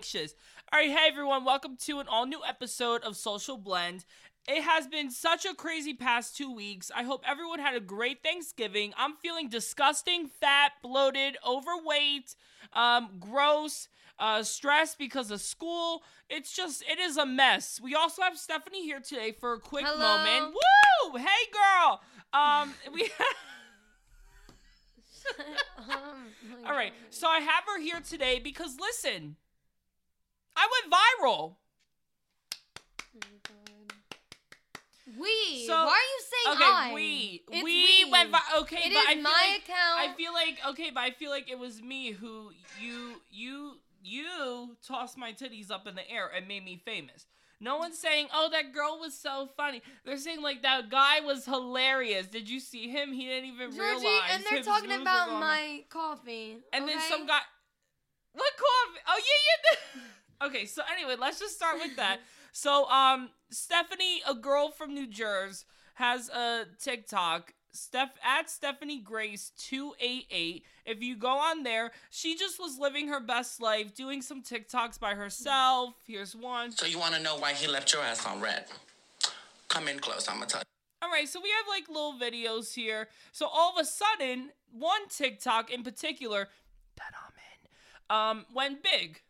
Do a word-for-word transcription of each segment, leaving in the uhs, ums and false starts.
delicious. All right, hey everyone, welcome to an all-new episode of Social Blend. It has been such a crazy past two weeks. I hope everyone had a great Thanksgiving. I'm feeling disgusting, fat, bloated, overweight, um, gross, uh, stressed because of school. It's just, it is a mess. We also have Stephanie here today for a quick Hello. moment. Woo! Hey, girl! Um, we... um, All right, so I have her here today because, listen, I went viral. We. So, Why are you saying okay, I? we. It's we, we. went viral. Okay, It but is I feel my like, account. I feel like, okay, but I feel like it was me who, you, you, you tossed my titties up in the air and made me famous. No one's saying, oh, that girl was so funny. They're saying, like, that guy was hilarious. Did you see him? He didn't even Georgie, realize. and they're his talking moves were about going my on. coffee. And okay? then some guy... What coffee? Oh, yeah, yeah. Okay, so anyway, let's just start with that. So, um, Stephanie, a girl from New Jersey, has a TikTok, Steph at Stephanie Grace two eight eight. If you go on there, she just was living her best life, doing some TikToks by herself. Here's one. So you want to know why he left your ass on red? Come in close, I'm going to tell you. All right, so we have, like, little videos here. So all of a sudden, one TikTok in particular, that I'm in, um, went big.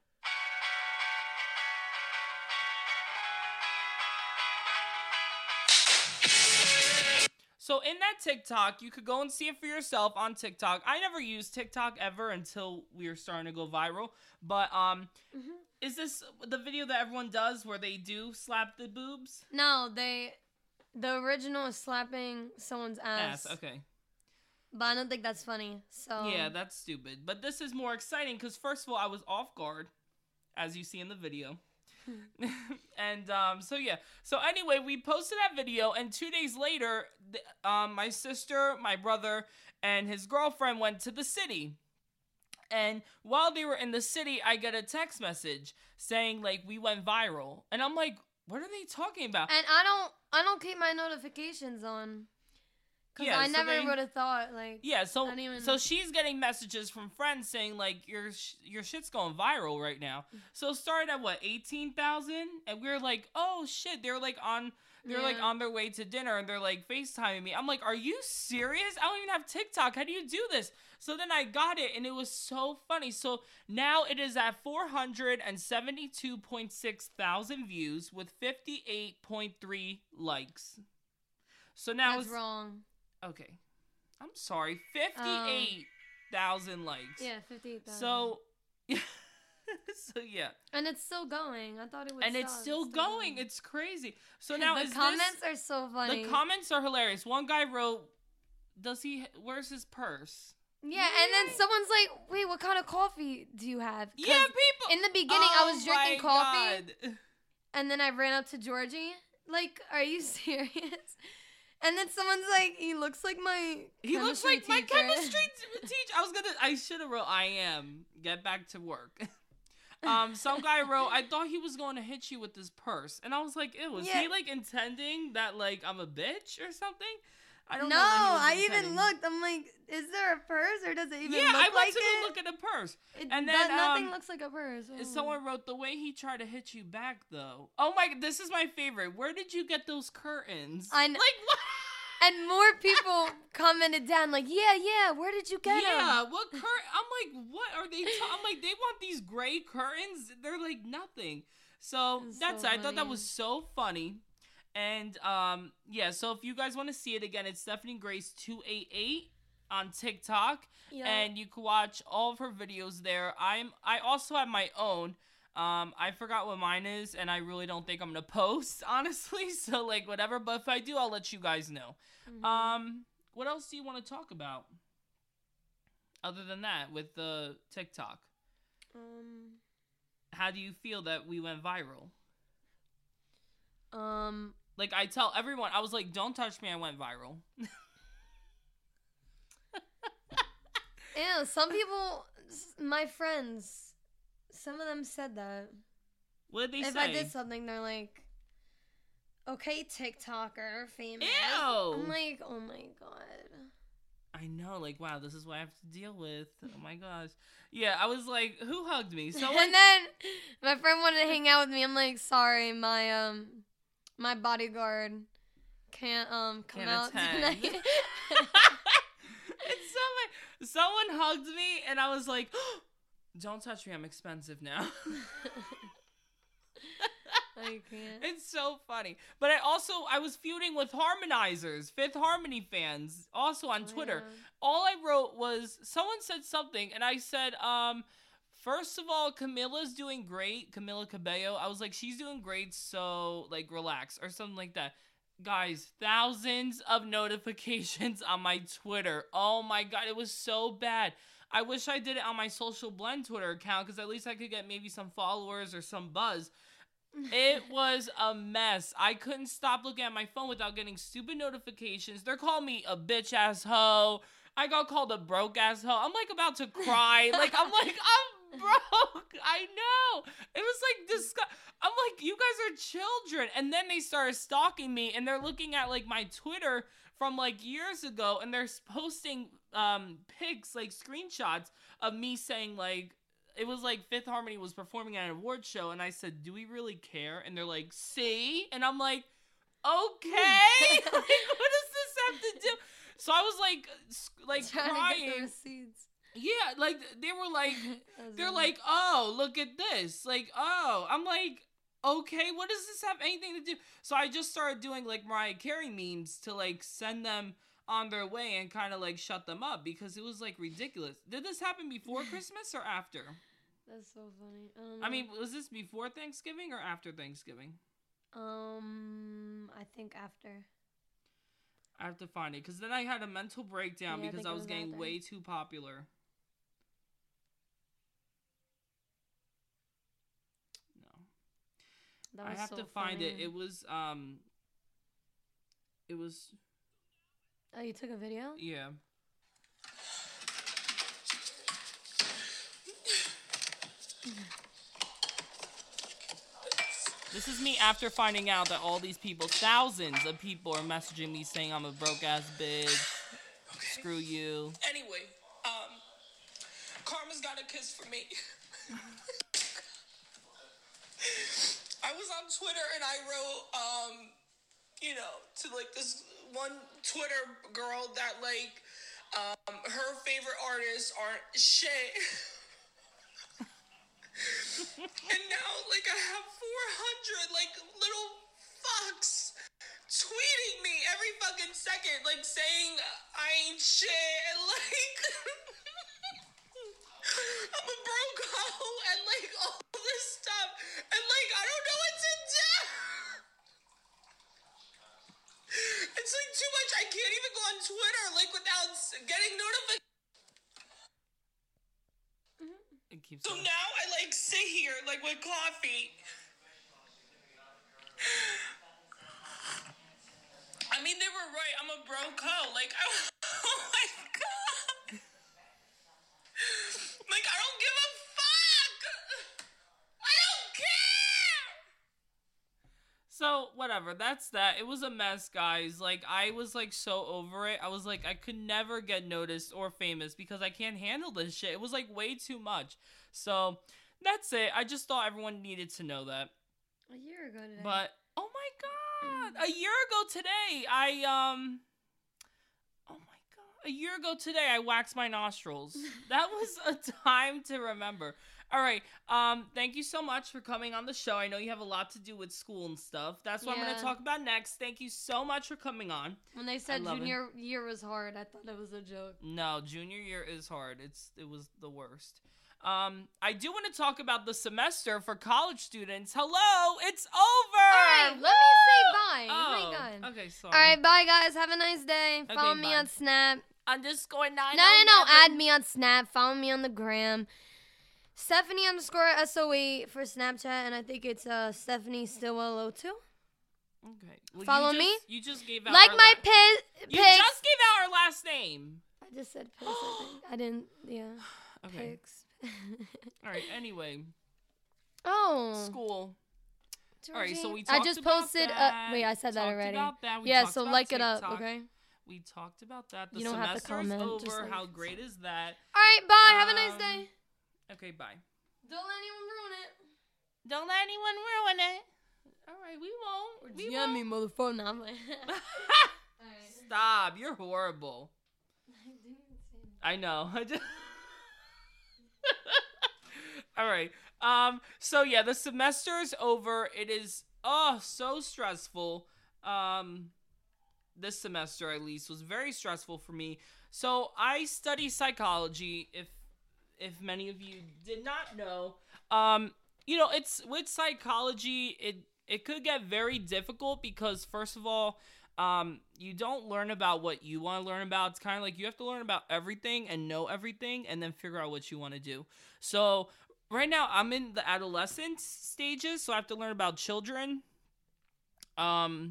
So in that TikTok, you could go and see it for yourself on TikTok. I never used TikTok ever until we were starting to go viral. But um, mm-hmm. Is this the video that everyone does where they do slap the boobs? No, they... The original is slapping someone's ass. Ass, okay. But I don't think that's funny, so... Yeah, that's stupid. But this is more exciting because, first of all, I was off guard, as you see in the video. and um so yeah so anyway we posted that video, and two days later th- um my sister, my brother, and his girlfriend went to the city, and while they were in the city I get a text message saying, like, we went viral, and I'm like, what are they talking about? And I don't I don't keep my notifications on. Because yeah, I so never they, would have thought, like... Yeah, so even... so she's getting messages from friends saying, like, your sh- your shit's going viral right now. So it started at, what, eighteen thousand? And we were like, oh, shit. They're, like, on... They're, yeah. like, on their way to dinner, and they're, like, FaceTiming me. I'm like, are you serious? I don't even have TikTok. How do you do this? So then I got it, and it was so funny. So now it is at four hundred seventy-two point six thousand views with fifty-eight point three likes. So now That's it's... wrong. Okay. I'm sorry. fifty-eight thousand um, likes. Yeah, fifty-eight thousand. So, so yeah. And it's still going. I thought it would And stop. it's still, it's still going. going. It's crazy. So now the is comments this, are so funny. The comments are hilarious. One guy wrote, does he, where's his purse? Yeah, and then someone's like, wait, what kind of coffee do you have? Yeah, people. In the beginning, oh I was drinking coffee. God. And then I ran up to Georgie. Like, are you serious? And then someone's like, he looks like my He looks like teacher. my chemistry teacher. I was gonna, I should have wrote, I am. Get back to work. um, some guy wrote, I thought he was going to hit you with his purse. And I was like, ew, was yeah. he, like, intending that, like, I'm a bitch or something? I don't no, know. No, I even looked. I'm like, is there a purse or does it even yeah, look I went like to it? look at a purse. It and does, then nothing um, looks like a purse. Oh. Someone wrote, the way he tried to hit you back, though. Oh my, this is my favorite. Where did you get those curtains? I kn- like, what? And more people commented down like, yeah, yeah, where did you get them? Yeah, what curtain? I'm like, what are they? Ta- I'm like, they want these gray curtains? They're like nothing. So That's that's so it. I thought that funny. was so funny. And um, yeah. So if you guys want to see it again, it's Stephanie Grace two eight eight on TikTok, Yeah. and you can watch all of her videos there. I'm. I also have my own. Um, I forgot what mine is, and I really don't think I'm gonna post, honestly. So like whatever. But if I do, I'll let you guys know. Mm-hmm. Um, what else do you want to talk about? Other than that, with the TikTok, Um, how do you feel that we went viral? um, Like I tell everyone, I was like, "Don't touch me." I went viral. yeah, some people, my friends, some of them said that. What did they if say? I did something, they're like, okay, TikToker, famous. Ew. I'm like, oh my god. I know, like, wow, this is what I have to deal with. Oh my gosh. Yeah, I was like, who hugged me? Someone. And then my friend wanted to hang out with me. I'm like, sorry, my um, my bodyguard can't um come Can't out attend. tonight. And someone, someone hugged me, and I was like, oh, don't touch me, I'm expensive now. I can't. It's so funny. But I also, I was feuding with Harmonizers, Fifth Harmony fans, also on Twitter. Oh, yeah. All I wrote was, someone said something, and I said, um, first of all, Camila's doing great, Camila Cabello. I was like, she's doing great, so, like, relax, or something like that. Guys, thousands of notifications on my Twitter. Oh my god, it was so bad. I wish I did it on my Social Blend Twitter account, because at least I could get maybe some followers or some buzz. It was a mess. I couldn't stop looking at my phone without getting stupid notifications. They're calling me a bitch ass hoe. I got called a broke ass hoe. I'm like about to cry. Like, I'm like, I'm broke. I know. It was like disgust. I'm like, you guys are children. And then they started stalking me, and they're looking at like my Twitter from like years ago, and they're posting um pics, like screenshots of me saying like, it was like Fifth Harmony was performing at an award show, and I said, do we really care? And they're like, see? And I'm like, okay. Like, what does this have to do? So I was like, like Trying crying. to get the receipts. Yeah, like they were like, That's they're funny. like, oh, look at this. Like, oh, I'm like, okay, what does this have anything to do? So I just started doing like Mariah Carey memes to like send them on their way and kind of like shut them up, because it was like ridiculous. Did this happen before Christmas or after? That's so funny. I, don't I know. mean, was this before Thanksgiving or after Thanksgiving? um, I think after. I have to find it, because then I had a mental breakdown Yeah, I because think I it was was getting after. way too popular. No. That I was have so to find it. funny. It was, um, it was, Oh, you took a video? yeah. This is me after finding out that all these people, thousands of people are messaging me saying I'm a broke ass bitch. Screw you. Anyway, um, Karma's got a kiss for me. I was on Twitter and I wrote, um, you know, to like this one Twitter girl that like, um, her favorite artists aren't shit. And now, like, I have four hundred, like, little fucks tweeting me every fucking second, like, saying I ain't shit, and, like, I'm a broke hoe, and, like, all this stuff, and, like, I don't know what to do. It's, like, too much. I can't even go on Twitter, like, without getting notifications. It keeps So going. now I like sit here like with coffee. I mean, they were right. I'm a broke hoe. Like, I, oh my god. Like, I don't give a fuck. I don't care. So, whatever, that's that. It was a mess, guys. Like, I was, like, so over it. I was like, I could never get noticed or famous because I can't handle this shit. It was, like, way too much. So, that's it. I just thought everyone needed to know that. A year ago today. But, oh my god, a year ago today, I, um, oh my god, a year ago today, I waxed my nostrils. That was a time to remember. All right, um, thank you so much for coming on the show. I know you have a lot to do with school and stuff. That's what I'm going Yeah. to talk about next. Thank you so much for coming on. When they said love it. junior year was hard, I thought it was a joke. No, junior year is hard. It's It was the worst. Um, I do want to talk about the semester for college students. Hello, it's over. All right, let me say bye. Oh, Hang on. okay, sorry. All right, bye guys. Have a nice day. Follow me bye. on Snap. Underscore nine. No, no, no. Add me on Snap. Follow me on the gram. Stephanie underscore S O eight for Snapchat, and I think it's uh Stephanie Stillwell oh two. Okay. Well, Follow you me. just, You just gave out Like our my la- pic. You pics. just gave out our last name. I just said pics. I think I didn't. Yeah. Okay. Pics. All right. Anyway, Oh. school. All right. So we I talked just about posted. that. Uh, wait, I said that Talked already. about that. We Yeah. talked So about like it up, TikTok. okay? we talked about that. The You don't have to semester's comment, just over. like How it's- great is that? All right, bye. Have a nice Um, day. Okay, bye. Don't let anyone ruin it. Don't let anyone ruin it. All right, we won't. We Yeah, won't. me, motherfucker. Nah, I'm like- All right. Stop. You're horrible. I know. I just... All right. Um. So yeah, the semester is over. It is oh so stressful. Um, this semester at least was very stressful for me. So I study psychology. If if many of you did not know, um, you know, it's with psychology. It it could get very difficult because first of all, um, you don't learn about what you want to learn about. It's kind of like you have to learn about everything and know everything and then figure out what you want to do. So right now I'm in the adolescent stages, so I have to learn about children. Um,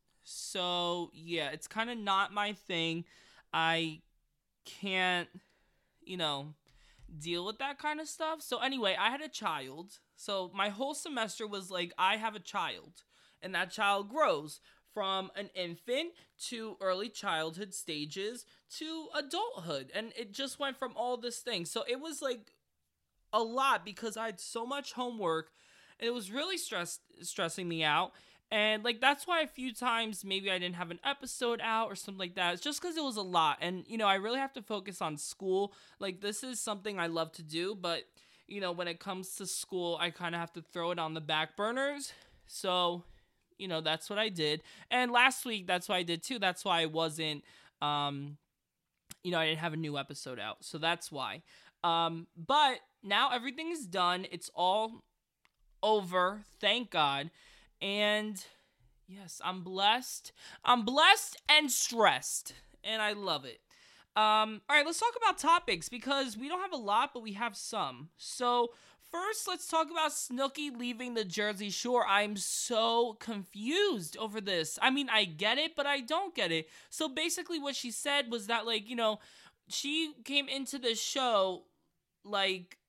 so yeah, it's kind of not my thing. I can't, you know, deal with that kind of stuff. So anyway, I had a child. So my whole semester was like, I have a child, and that child grows from an infant to early childhood stages to adulthood. And it just went from all this thing. So it was like a lot because I had so much homework and it was really stress stressing me out. And like that's why a few times maybe I didn't have an episode out or something like that. It's just because it was a lot. And you know, I really have to focus on school. Like this is something I love to do, but you know, when it comes to school, I kind of have to throw it on the back burners. So you know, that's what I did. And last week, that's what I did too. That's why I wasn't, um, you know, I didn't have a new episode out. So that's why. Um, but now everything is done. It's all over. Thank God. And yes, I'm blessed. I'm blessed and stressed. And I love it. Um, all right, let's talk about topics because we don't have a lot, but we have some. So first, let's talk about Snooki leaving the Jersey Shore. I'm so confused over this. I mean, I get it, but I don't get it. So basically what she said was that, like, you know, she came into the show like,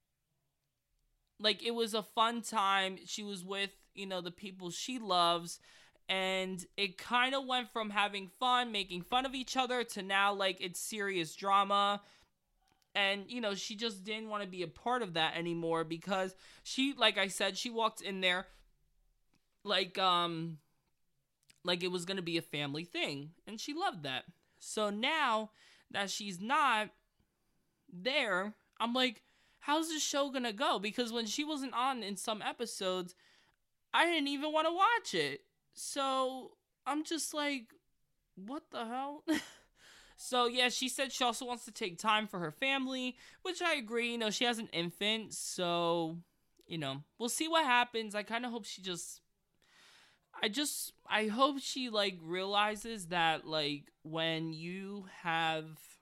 like it was a fun time. She was with, you know, the people she loves. And it kind of went from having fun, making fun of each other, to now, like, it's serious drama. And, you know, she just didn't want to be a part of that anymore because she, like I said, she walked in there like, um, like it was going to be a family thing. And she loved that. So now that she's not there, I'm like, how's this show going to go? Because when she wasn't on in some episodes, I didn't even want to watch it. So I'm just like, what the hell? So, yeah, she said she also wants to take time for her family, which I agree. You know, she has an infant, so, you know, we'll see what happens. I kind of hope she just, I just, I hope she, like, realizes that, like, when you have,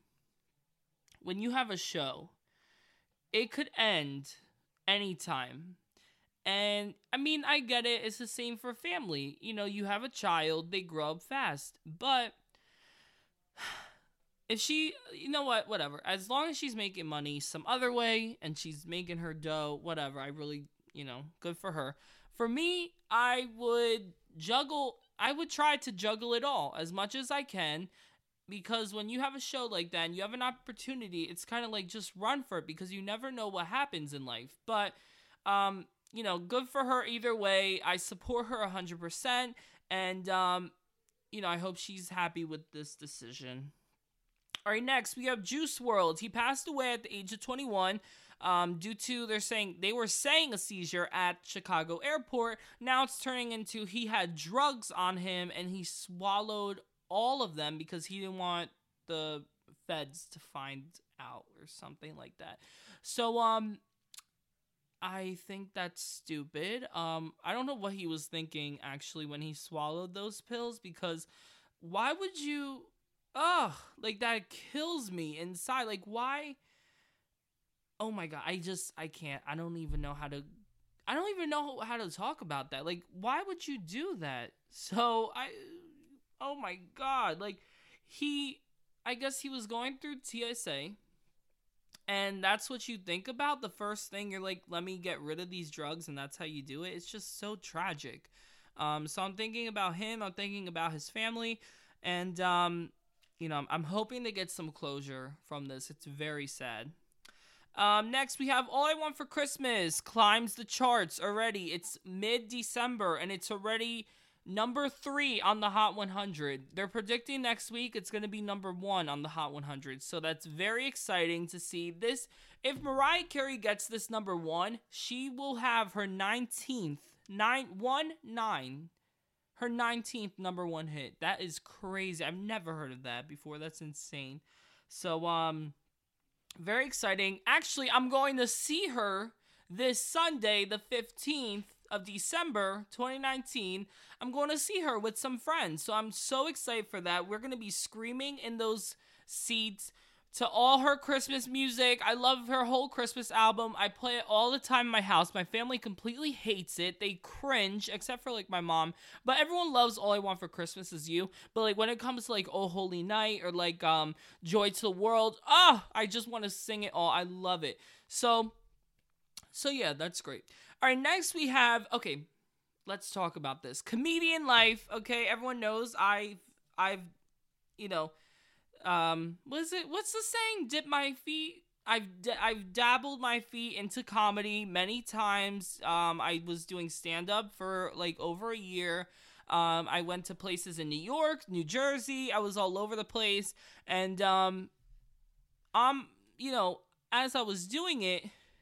when you have a show, it could end anytime. And, I mean, I get it. It's the same for family. You know, you have a child, they grow up fast. But if she, you know what, whatever. As long as she's making money some other way and she's making her dough, whatever. I really, you know, good for her. For me, I would juggle, I would try to juggle it all as much as I can. Because when you have a show like that and you have an opportunity, it's kind of like just run for it because you never know what happens in life. But, um, you know, good for her either way. I support her one hundred percent. And, um, you know, I hope she's happy with this decision. All right, next we have Juice world. He passed away at the age of twenty-one um, due to, they're saying, they were saying a seizure at Chicago airport. Now it's turning into he had drugs on him and he swallowed all of them because he didn't want the feds to find out or something like that. So, um, I think that's stupid. Um, I don't know what he was thinking actually when he swallowed those pills because why would you, ugh, like that kills me inside. Like why? Oh my God, I just, I can't, I don't even know how to, I don't even know how to talk about that. Like, why would you do that? So I, oh my God, like he, I guess he was going through T S A. And that's what you think about. The first thing you're like, let me get rid of these drugs. And that's how you do it. It's just so tragic. Um, so I'm thinking about him. I'm thinking about his family. And, um, you know, I'm, I'm hoping to get some closure from this. It's very sad. Um, next, we have All I Want for Christmas climbs the charts already. It's mid-December, and it's already number three on the Hot one hundred. They're predicting next week it's going to be number one on the Hot one hundred. So that's very exciting to see this. If Mariah Carey gets this number one, she will have her nineteenth, nine, one, nine, her nineteenth number one hit. That is crazy. I've never heard of that before. That's insane. So, um, very exciting. Actually, I'm going to see her this Sunday, the fifteenth of December, twenty nineteen. I'm going to see her with some friends. So I'm so excited for that. We're going to be screaming in those seats to all her Christmas music. I love her whole Christmas album. I play it all the time in my house. My family completely hates it. They cringe, except for like my mom. But everyone loves All I Want for Christmas Is You. But like when it comes to like Oh Holy Night or like um Joy to the World, oh, I just want to sing it all. I love it. So, so yeah, that's great. All right, next we have, okay, let's talk about this. Comedian life, okay? Everyone knows I've, I've, you know, um, what is it? What's the saying? Dip my feet. I've, d- I've dabbled my feet into comedy many times. Um, I was doing stand-up for like over a year. Um, I went to places in New York, New Jersey. I was all over the place. And, um, um, you know, as I was doing it,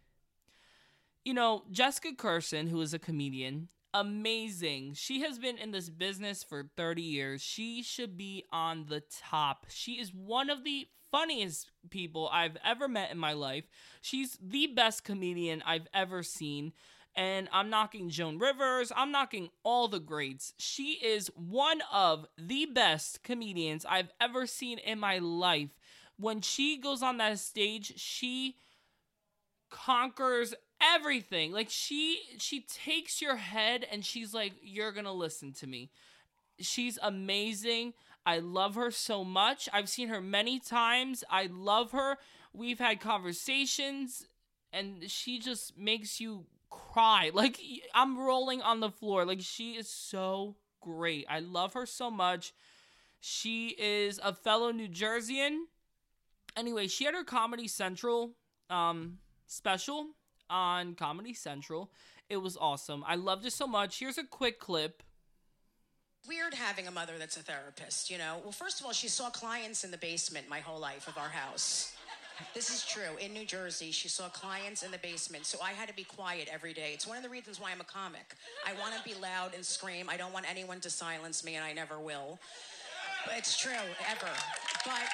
you know, Jessica Kirson, who is a comedian, amazing. She has been in this business for thirty years. She should be on the top. She is one of the funniest people I've ever met in my life. She's the best comedian I've ever seen. And I'm knocking Joan Rivers. I'm knocking all the greats. She is one of the best comedians I've ever seen in my life. When she goes on that stage, she conquers everything. Like she she takes your head and she's like, you're gonna listen to me. She's amazing. I love her so much. I've seen her many times. I love her. We've had conversations and she just makes you cry. Like I'm rolling on the floor. Like she is so great. I love her so much. She is a fellow New Jerseyan. Anyway, she had her Comedy Central um special on Comedy Central. It was awesome. I loved it so much. Here's a quick clip. Weird having a mother that's a therapist, you know? Well, first of all, she saw clients in the basement my whole life of our house. This is true. In New Jersey, she saw clients in the basement, so I had to be quiet every day. It's one of the reasons why I'm a comic. I want to be loud and scream. I don't want anyone to silence me, and I never will. But it's true, ever. But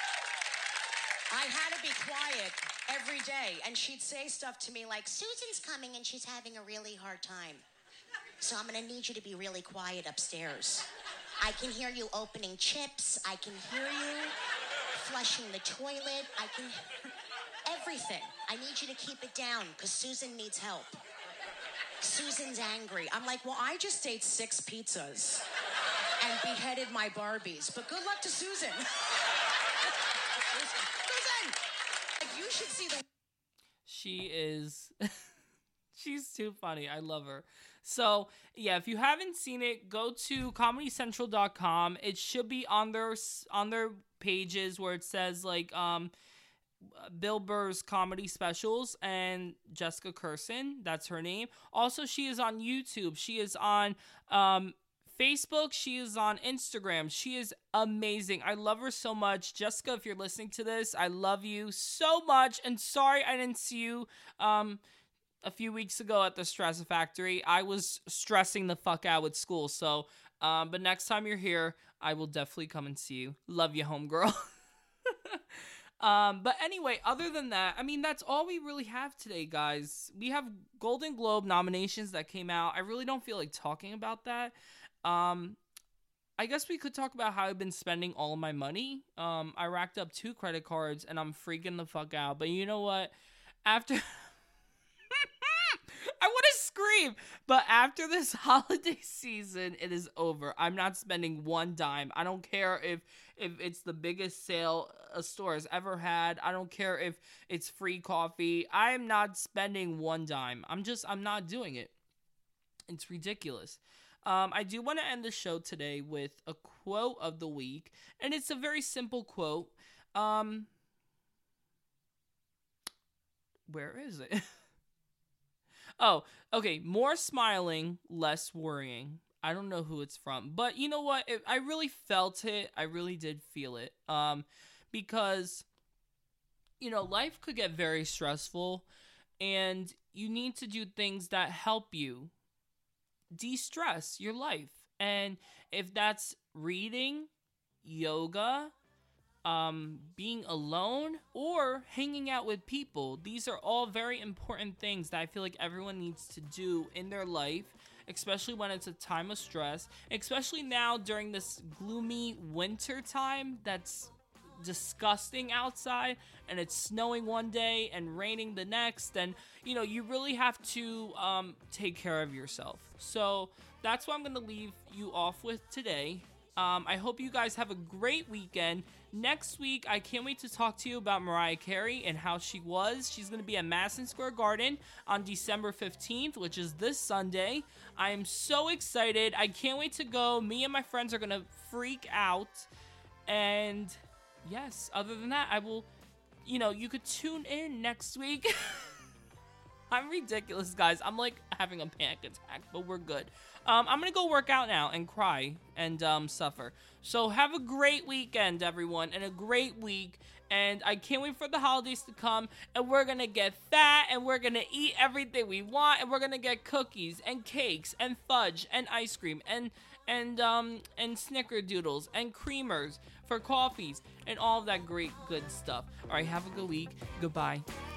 I had to be quiet every day, and she'd say stuff to me like, Susan's coming and she's having a really hard time. So I'm gonna need you to be really quiet upstairs. I can hear you opening chips. I can hear you flushing the toilet. I can everything. I need you to keep it down because Susan needs help. Susan's angry. I'm like, well, I just ate six pizzas and beheaded my Barbies, but good luck to Susan. Susan! Like, you should see the... She is... She's too funny. I love her. So, yeah, if you haven't seen it, go to comedy central dot com. It should be on their on their pages where it says, like, um, Bill Burr's comedy specials and Jessica Kirson. That's her name. Also, she is on YouTube. She is on um, Facebook. She is on Instagram. She is amazing. I love her so much. Jessica, if you're listening to this, I love you so much. And sorry I didn't see you um, a few weeks ago at the Stress Factory. I was stressing the fuck out with school. So, um, but next time you're here, I will definitely come and see you. Love you, homegirl. Um, but anyway, other than that, I mean, that's all we really have today, guys. We have Golden Globe nominations that came out. I really don't feel like talking about that. Um, I guess we could talk about how I've been spending all of my money. Um, I racked up two credit cards and I'm freaking the fuck out. But you know what? After... I want to scream, but after this holiday season, it is over. I'm not spending one dime. I don't care if if it's the biggest sale a store has ever had. I don't care if it's free coffee. I am not spending one dime. I'm just, I'm not doing it. It's ridiculous. Um, I do want to end the show today with a quote of the week, and it's a very simple quote. Um, where is it? Oh, okay. More smiling, less worrying. I don't know who it's from, but you know what? It, I really felt it. I really did feel it. Um, because, you know, life could get very stressful, and you need to do things that help you de-stress your life. And if that's reading, yoga, um, being alone, or hanging out with people, these are all very important things that I feel like everyone needs to do in their life, especially when it's a time of stress, especially now during this gloomy winter time that's disgusting outside, and it's snowing one day and raining the next, and you know, you really have to um, take care of yourself. So that's what I'm going to leave you off with today. Um, I hope you guys have a great weekend. Next week, I can't wait to talk to you about Mariah Carey and how she was. She's going to be at Madison Square Garden on December fifteenth, which is this Sunday. I am so excited. I can't wait to go. Me and my friends are going to freak out. And yes, other than that, I will, you know, you could tune in next week. I'm ridiculous, guys. I'm like having a panic attack, but we're good. Um, I'm going to go work out now and cry and um, suffer. So have a great weekend, everyone, and a great week. And I can't wait for the holidays to come. And we're going to get fat, and we're going to eat everything we want. And we're going to get cookies and cakes and fudge and ice cream and and um and snickerdoodles and creamers for coffees and all of that great good stuff. All right, have a good week. Goodbye.